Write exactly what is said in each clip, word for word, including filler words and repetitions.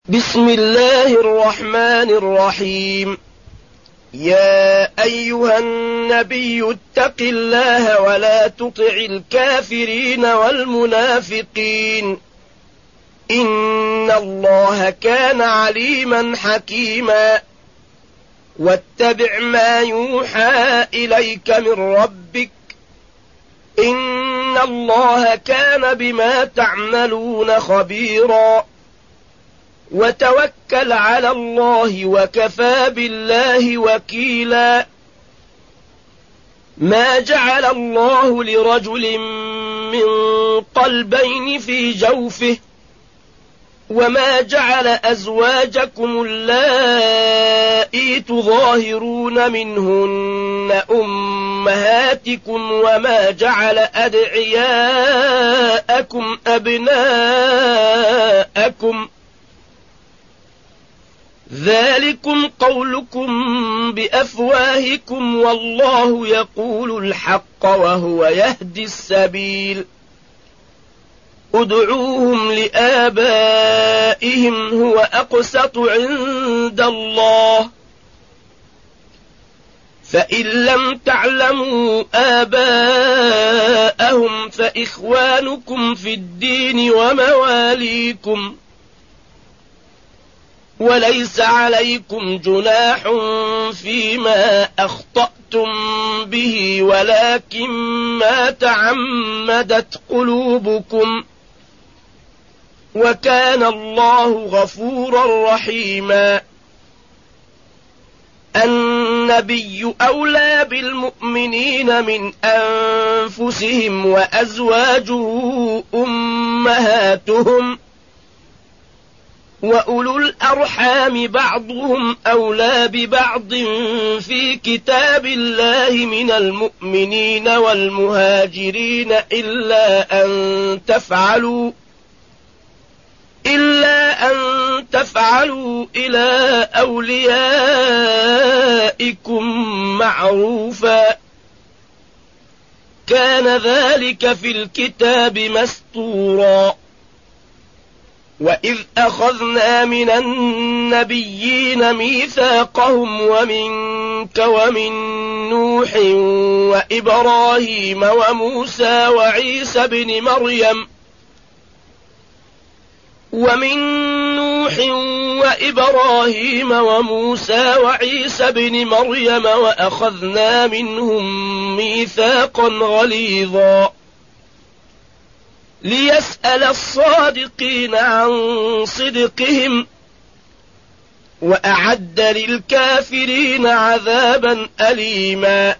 بسم الله الرحمن الرحيم. يا أيها النبي اتق الله ولا تطع الكافرين والمنافقين إن الله كان عليما حكيما. واتبع ما يوحى إليك من ربك إن الله كان بما تعملون خبيرا. وتوكل على الله وكفى بالله وكيلا. ما جعل الله لرجل من قلبين في جوفه وما جعل أزواجكم اللائي تظاهرون منهن أمهاتكم وما جعل أدعياءكم أبناءكم ذلكم قولكم بأفواهكم والله يقول الحق وهو يهدي السبيل. ادعوهم لآبائهم هو أقسط عند الله فإن لم تعلموا آباءهم فإخوانكم في الدين ومواليكم وليس عليكم جناح فيما أخطأتم به ولكن ما تعمدت قلوبكم وكان الله غفورا رحيما. النبي أولى بالمؤمنين من أنفسهم وأزواجه أمهاتهم وأولو الأرحام بعضهم أولى ببعض في كتاب الله من المؤمنين والمهاجرين إلا أن تفعلوا إلا أن تفعلوا إلى أوليائكم معروفا كان ذلك في الكتاب مسطورا. وإذ أخذنا من النبيين ميثاقهم ومنك ومن نوح وإبراهيم وموسى وعيسى بن مريم ومن نوح وإبراهيم وموسى وعيسى بن مريم وأخذنا منهم ميثاقا غليظا ليسأل الصادقين عن صدقهم وأعد للكافرين عذابا أليما.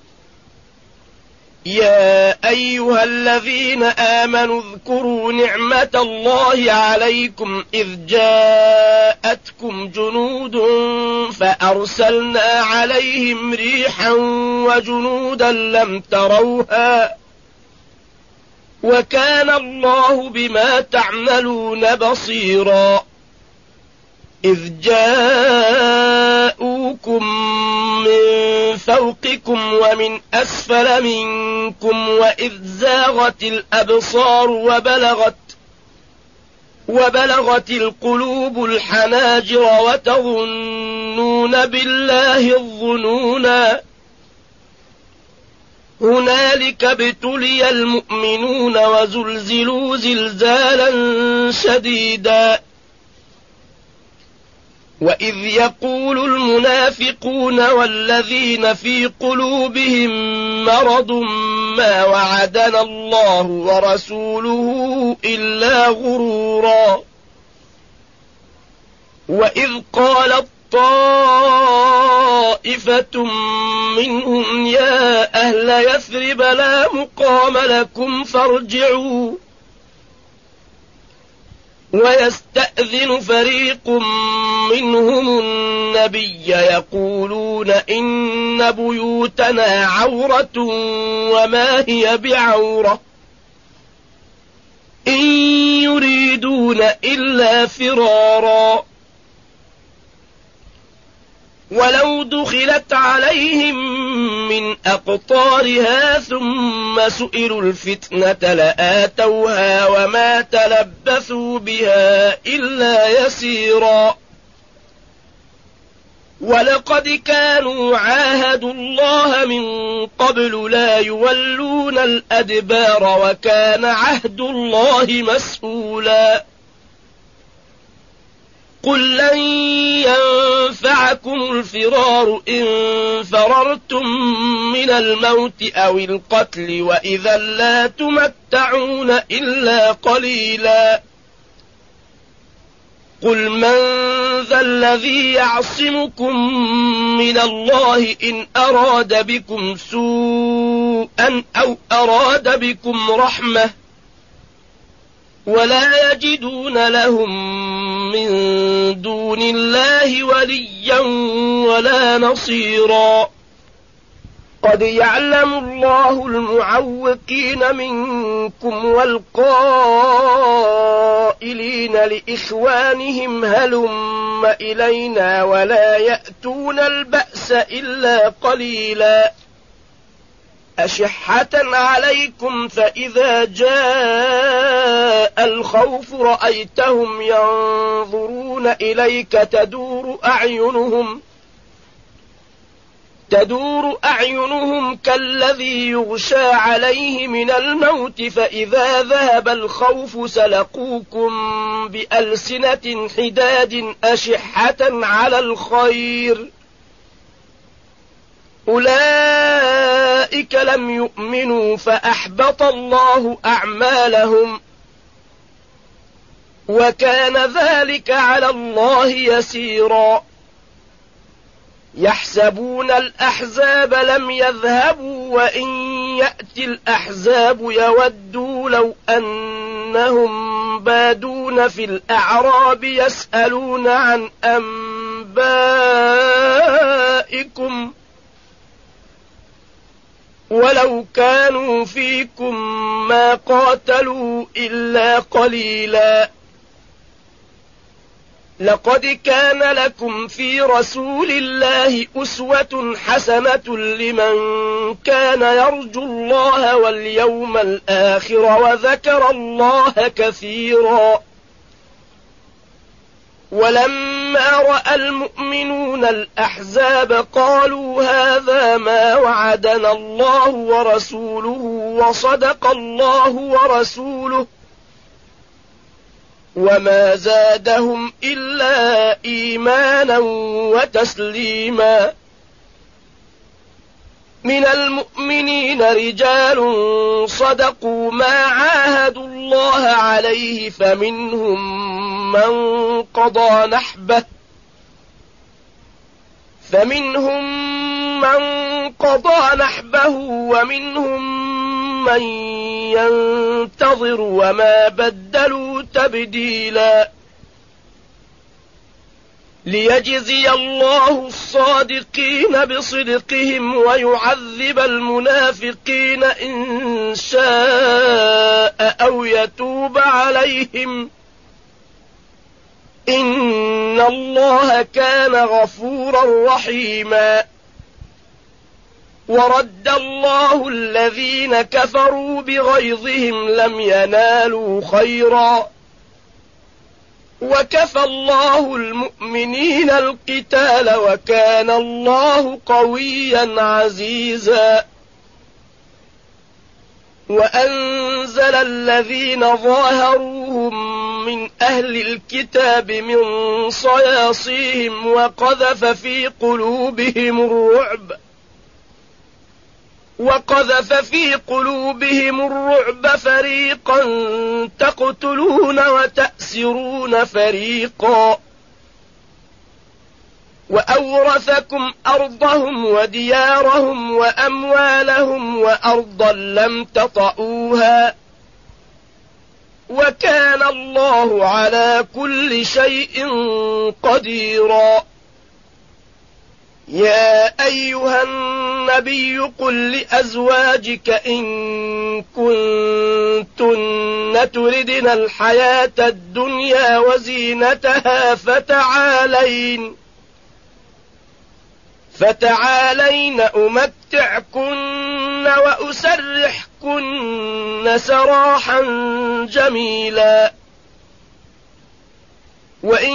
يا أيها الذين آمنوا اذكروا نعمة الله عليكم إذ جاءتكم جنود فأرسلنا عليهم ريحا وجنودا لم تروها وكان الله بما تعملون بصيرا. إذ جاءوكم من فوقكم ومن أسفل منكم وإذ زاغت الأبصار وبلغت وبلغت القلوب الحناجر وتظنون بالله الظنونا هنالك ابتلي المؤمنون وزلزلوا زلزالا شديدا. وإذ يقول المنافقون والذين في قلوبهم مرض ما وعدنا الله ورسوله إلا غرورا. وإذ قالت طائفة منهم يا أهل يثرب لا مقام لكم فارجعوا ويستأذن فريق منهم النبي يقولون إن بيوتنا عورة وما هي بعورة إن يريدون إلا فرارا ولو دخلت عليهم من أقطارها ثم سئلوا الفتنة لآتوها وما تلبثوا بها إلا يسيرا ولقد كانوا عاهدوا الله من قبل لا يولون الأدبار وكان عهد الله مسؤولا قل لن ينفعكم الفرار إن فررتم من الموت أو القتل وإذا لا تمتعون إلا قليلا قل من ذا الذي يعصمكم من الله إن أراد بكم سوءا أو أراد بكم رحمة ولا يجدون لهم من دون الله وليا ولا نصيرا قد يعلم الله المعوقين منكم والقائلين لإخوانهم هلم إلينا ولا يأتون البأس إلا قليلا أشحة عليكم فإذا جاء الخوف رأيتهم ينظرون إليك تدور أعينهم تدور أعينهم كالذي يغشى عليه من الموت فإذا ذهب الخوف سلقوكم بألسنة حداد أشحة على الخير أولئك لم يؤمنوا فأحبط الله أعمالهم وكان ذلك على الله يسيرا يحسبون الأحزاب لم يذهبوا وإن يأتي الأحزاب يودوا لو أنهم بادون في الأعراب يسألون عن أنبائكم ولو كانوا فيكم ما قاتلوا إلا قليلا لقد كان لكم في رسول الله أسوة حسنة لمن كان يرجو الله واليوم الآخر وذكر الله كثيرا ولما رأى المؤمنون الأحزاب قالوا هذا ما وعدنا الله ورسوله وصدق الله ورسوله وما زادهم إلا إيمانا وتسليما من المؤمنين رجال صدقوا ما عاهدوا الله عليه فمنهم من قضى نحبه فمنهم من قضى نحبه ومنهم من ينتظر وما بدلوا تبديلا ليجزي الله الصادقين بصدقهم ويعذب المنافقين إن شاء أو يتوب عليهم إن الله كان غفورا رحيما ورد الله الذين كفروا بغيظهم لم ينالوا خيرا وكفى الله المؤمنين القتال وكان الله قويا عزيزا وأنزل الذين ظاهروهم من أهل الكتاب من صياصيهم وقذف في قلوبهم الرعب وقذف في قلوبهم الرعب فريقا تقتلون وتأسرون فريقا وأورثكم أرضهم وديارهم وأموالهم وأرضا لم تطئوها وكان الله على كل شيء قديرا يا أيها النبي قل لأزواجك إن كنتن تردن الحياة الدنيا وزينتها فتعالين فتعالين أمتعكن وأسرحكن سراحا جميلا. وإن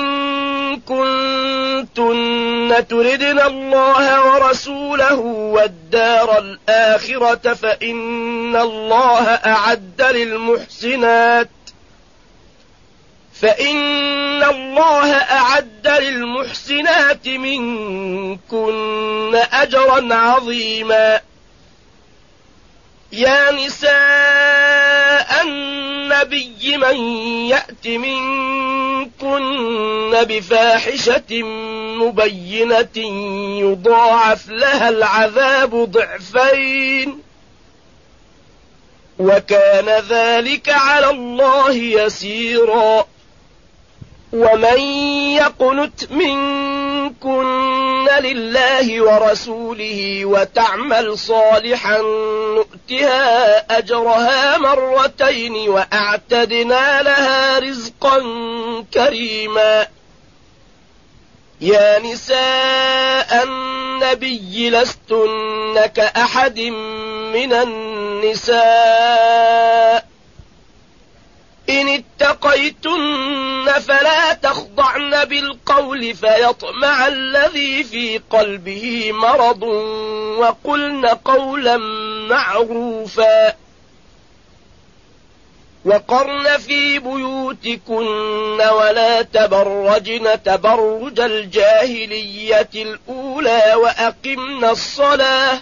كنتن تردن الله ورسوله والدار الآخرة فإن الله أعد للمحسنات فإن الله أعد للمحسنات منكن أجرا عظيما. يا نساء النبي من يأت منكن بفاحشة مبينة يضاعف لها العذاب ضعفين وكان ذلك على الله يسيرا. ومن يقنت منكن لله ورسوله وتعمل صالحا نؤتها أجرها مرتين وأعتدنا لها رزقا كريما. يا نساء النبي لستن كأحد من النساء إن اتقيتن فلا تخضعن بالقول فيطمع الذي في قلبه مرض وقلن قولا معروفا. وقرن في بيوتكن ولا تبرجن تبرج الجاهلية الأولى وأقمنا الصلاة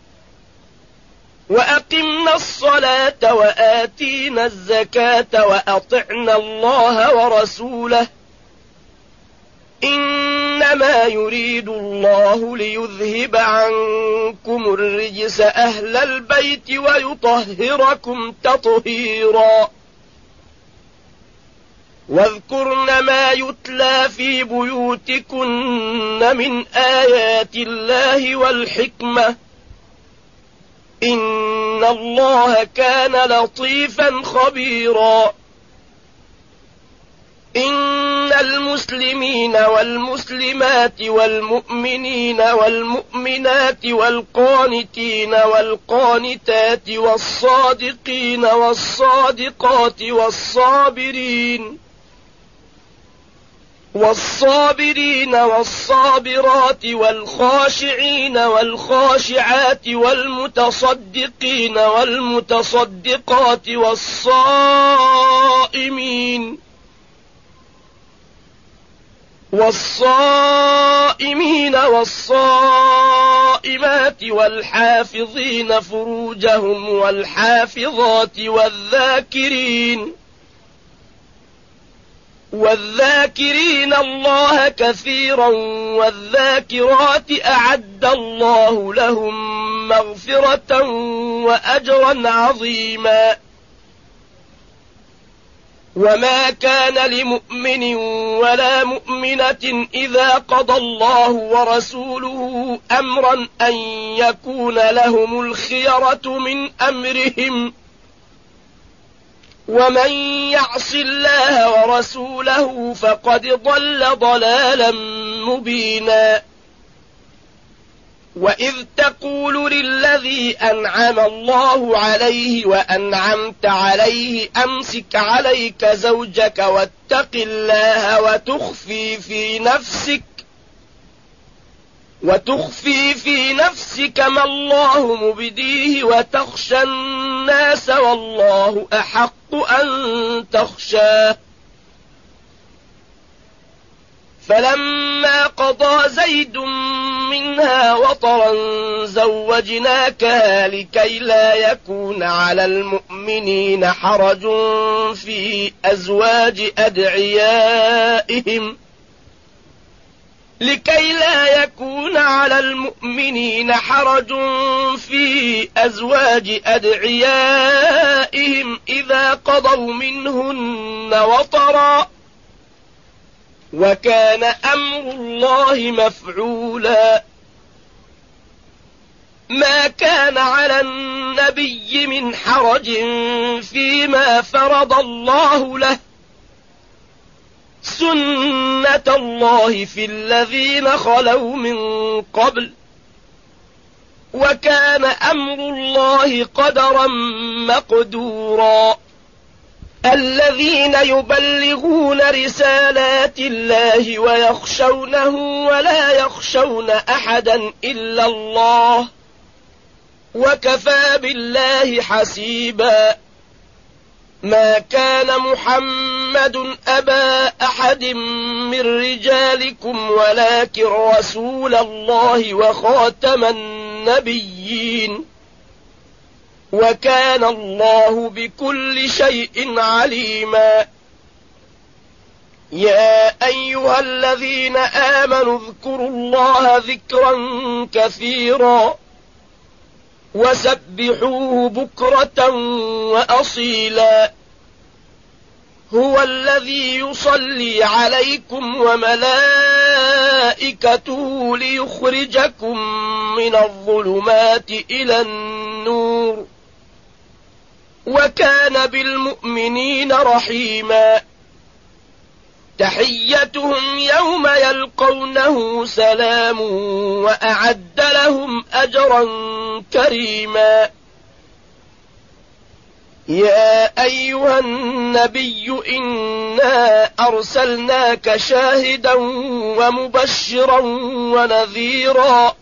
وأقمنا الصلاة وآتينا الزكاة وأطعنا الله ورسوله إنما يريد الله ليذهب عنكم الرجس أهل البيت ويطهركم تطهيرا. واذكرن ما يتلى في بيوتكن من آيات الله والحكمة إن الله كان لطيفا خبيرا. إن المسلمين والمسلمات والمؤمنين والمؤمنات والقانتين والقانتات والصادقين والصادقات والصابرين والصابرين والصابرات والخاشعين والخاشعات والمتصدقين والمتصدقات والصائمين والصائمين والصائمات والحافظين فروجهم والحافظات والذاكرين والذاكرين الله كثيرا والذاكرات أعد الله لهم مغفرة وأجرا عظيما. وما كان لمؤمن ولا مؤمنة إذا قضى الله ورسوله أمرا أن يكون لهم الخيرة من أمرهم ومن يعص الله ورسوله فقد ضل ضلالا مبينا. وإذ تقول للذي أنعم الله عليه وأنعمت عليه أمسك عليك زوجك واتق الله وتخفي في نفسك وتخفي في نفسك ما الله مبديه وتخشى الناس والله أحق أن تخشاه. فلما قضى زيد منها وطرا زوجناكها لكي لا يكون على المؤمنين حرج في أزواج أدعيائهم لكي لا يكون على المؤمنين حرج في أزواج أدعيائهم إذا قضوا منهن وطرا وكان أمر الله مفعولا. ما كان على النبي من حرج فيما فرض الله له سنة الله في الذين خلوا من قبل وكان أمر الله قدرا مقدورا. الذين يبلغون رسالات الله ويخشونه ولا يخشون أحدا إلا الله وكفى بالله حسيبا. ما كان محمد أبا أحد من رجالكم ولكن رسول الله وخاتم النبيين وكان الله بكل شيء عليما. يا أيها الذين آمنوا اذكروا الله ذكرا كثيرا وسبحوه بكرة وأصيلا. هو الذي يصلي عليكم وملائكته ليخرجكم من الظلمات إلى النور وكان بالمؤمنين رحيما. تحيتهم يوم يلقونه سلام وأعد لهم أجرا كريما. يا أيها النبي إنا أرسلناك شاهدا ومبشرا ونذيرا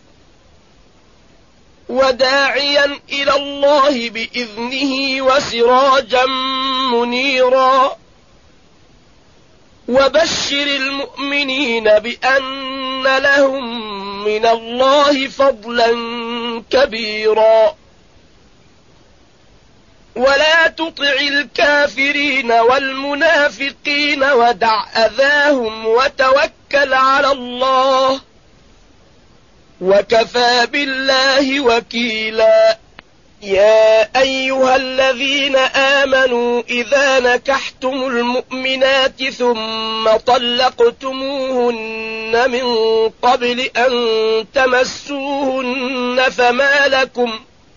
وداعيا إلى الله بإذنه وسراجا منيرا. وبشر المؤمنين بأن لهم من الله فضلا كبيرا. ولا تطع الكافرين والمنافقين ودع أذاهم وتوكل على الله وكفى بالله وكيلا. يا أيها الذين آمنوا إذا نكحتم المؤمنات ثم طلقتموهن من قبل أن تمسوهن فما لكم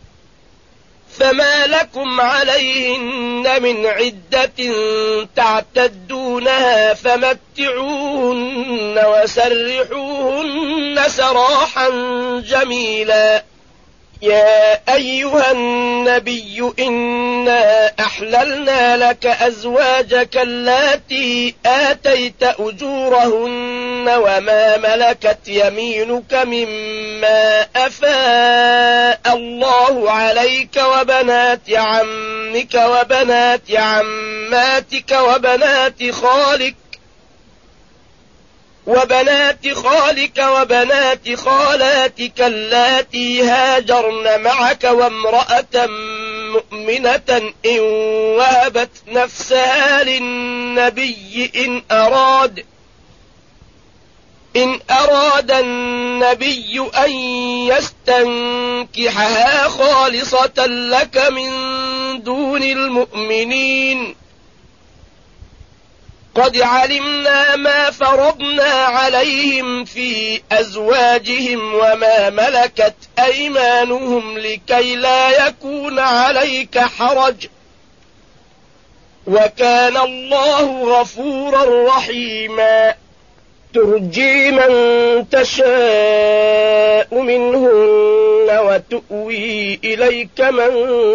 فما لكم عليهن من عدة تعتدونها فمتعوهن وسرحوهن سراحا جميلا. يا أيها النبي إنا أحللنا لك أزواجك اللاتي آتيت أجورهن وما ملكت يمينك مما أفاء الله عليك وبنات عمك وبنات عماتك وبنات خالك وبنات خالك وبنات خالاتك اللاتي هاجرن معك وامرأة مؤمنة إن وهبت نفسها للنبي إن أراد إن أراد النبي أن يستنكحها خالصة لك من دون المؤمنين. قد علمنا ما فرضنا عليهم في أزواجهم وما ملكت أيمانهم لكي لا يكون عليك حرج وكان الله غفورا رحيما. ترجي من تشاء منهن وتؤوي إليك من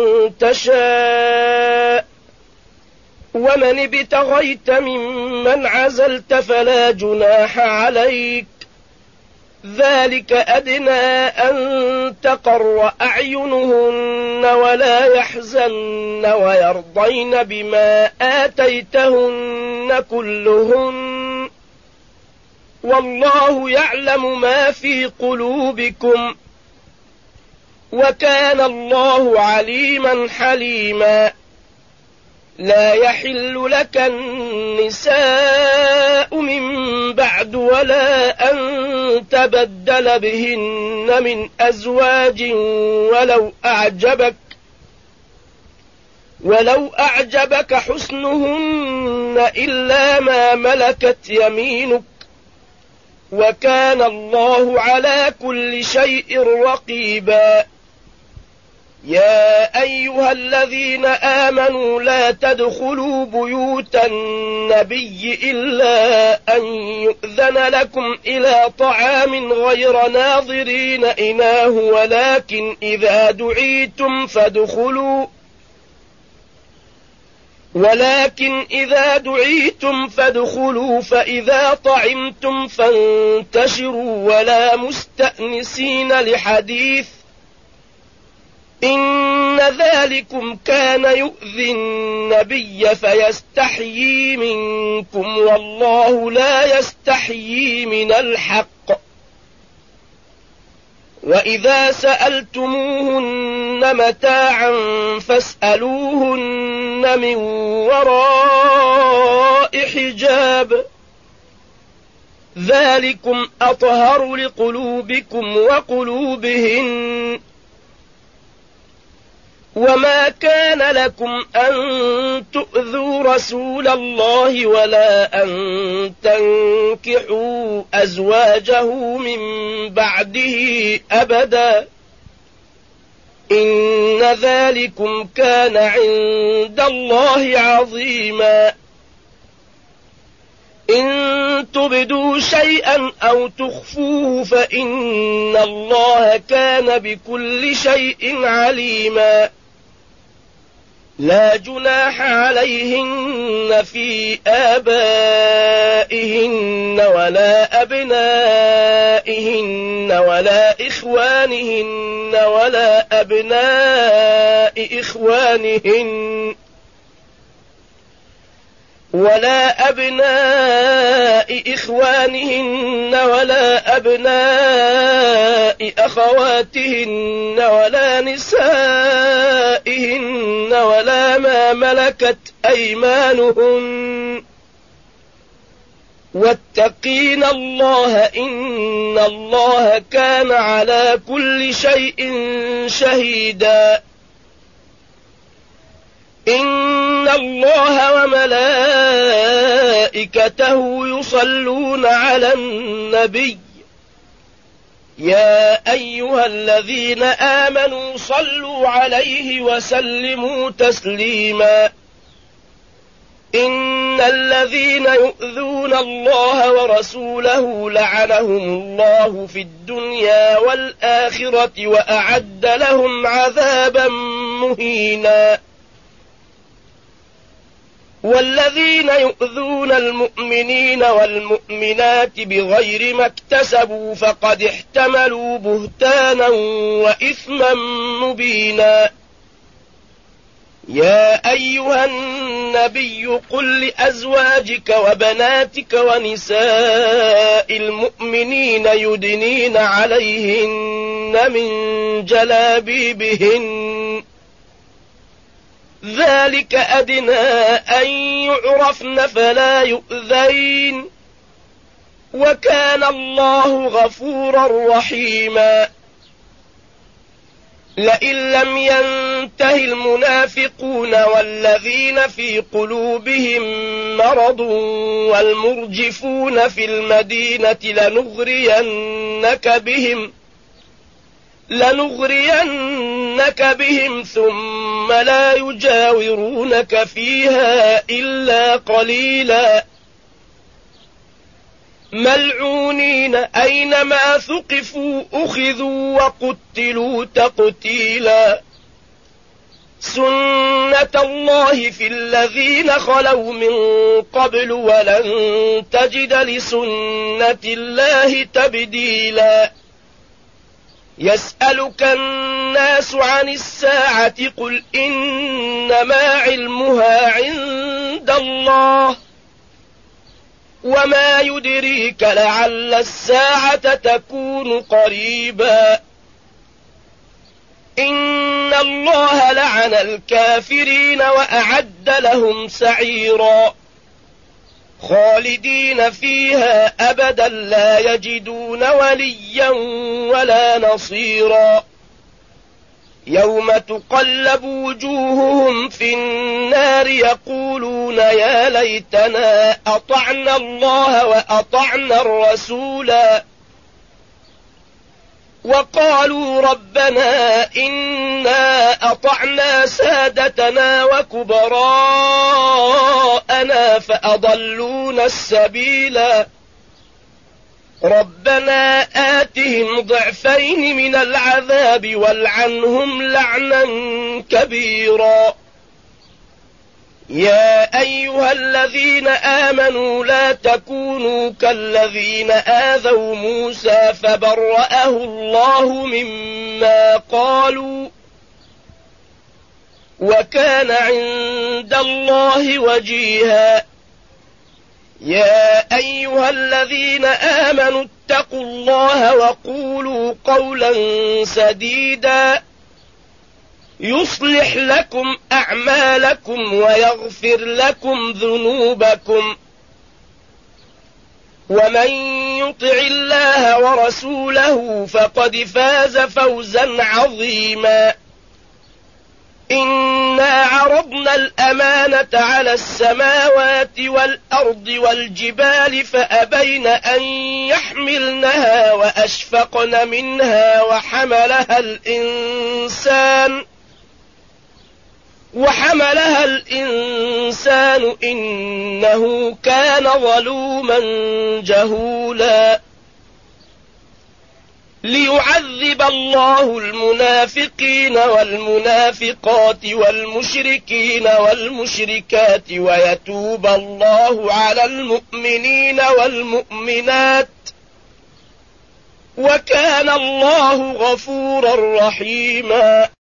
تشاء ومن ابتغيت ممن عزلت فلا جناح عليك. ذلك أدنى أن تقر أعينهن ولا يحزن ويرضين بما آتيتهن كلهن والله يعلم ما في قلوبكم وكان الله عليما حليما. لا يحل لك النساء من بعد ولا أن تبدل بهن من أزواج ولو أعجبك ولو أعجبك حسنهن إلا ما ملكت يمينك وكان الله على كل شيء رقيبا. يا أيها الذين آمنوا لا تدخلوا بيوت النبي إلا أن يؤذن لكم إلى طعام غير ناظرين إناه ولكن إذا دعيتم فادخلوا ولكن إذا دعيتم فادخلوا فإذا طعمتم فانتشروا ولا مستأنسين لحديث إن ذلكم كان يؤذي النبي فيستحيي منكم والله لا يستحيي من الحق وإذا سألتموهن متاعا فاسألوهن من وراء حجاب ذلكم أطهر لقلوبكم وقلوبهن وما كان لكم أن تؤذوا رسول الله ولا أن تنكحوا أزواجه من بعده أبدا إن ذلكم كان عند الله عظيما إن تبدوا شيئا أو تخفوه فإن الله كان بكل شيء عليما لا جناح عليهن في آبائهن ولا أبنائهن ولا إخوانهن ولا أبناء إخوانهن ولا أبناء إخوانهن ولا أبناء أخواتهن ولا نسائهن ولا ما ملكت أيمانهن واتقين الله إن الله كان على كل شيء شهيدا إن الله وملائكته يصلون على النبي يا أيها الذين آمنوا صلوا عليه وسلموا تسليما إن الذين يؤذون الله ورسوله لعنهم الله في الدنيا والآخرة وأعد لهم عذابا مهينا والذين يؤذون المؤمنين والمؤمنات بغير ما اكتسبوا فقد احتملوا بهتانا وإثما مبينا يا أيها النبي قل لأزواجك وبناتك ونساء المؤمنين يدنين عليهن من جلابيبهن ذلك أدنى أن يعرفن فلا يؤذين وكان الله غفورا رحيما لئن لم ينته المنافقون والذين في قلوبهم مرض والمرجفون في المدينة لنغرينك بهم لنغرينك بهم ثم لا يجاورونك فيها إلا قليلا ملعونين أينما ثقفوا أخذوا وقتلوا تقتيلا سنة الله في الذين خلوا من قبل ولن تجد لسنة الله تبديلا يسألك الناس عن الساعة قل إنما علمها عند الله وما يدريك لعل الساعة تكون قريبا إن الله لعن الكافرين وأعد لهم سعيرا خالدين فيها أبدا لا يجدون وليا ولا نصيرا يوم تقلب وجوههم في النار يقولون يا ليتنا أطعنا الله وأطعنا الرسولا وقالوا ربنا إنا أطعنا سادتنا وكبراءنا فأضلونا السبيلا ربنا آتهم ضعفين من العذاب والعنهم لعنا كبيرا يا أيها الذين آمنوا لا تكونوا كالذين آذوا موسى فبرأه الله مما قالوا وكان عند الله وجيها يا أيها الذين آمنوا اتقوا الله وقولوا قولا سديدا يصلح لكم أعمالكم ويغفر لكم ذنوبكم ومن يطع الله ورسوله فقد فاز فوزا عظيما إنا عرضنا الأمانة على السماوات والأرض والجبال فأبين أن يحملنها وأشفقن منها وحملها الإنسان وحملها الإنسان إنه كان ظلوما جهولا ليعذب الله المنافقين والمنافقات والمشركين والمشركات ويتوب الله على المؤمنين والمؤمنات وكان الله غفورا رحيما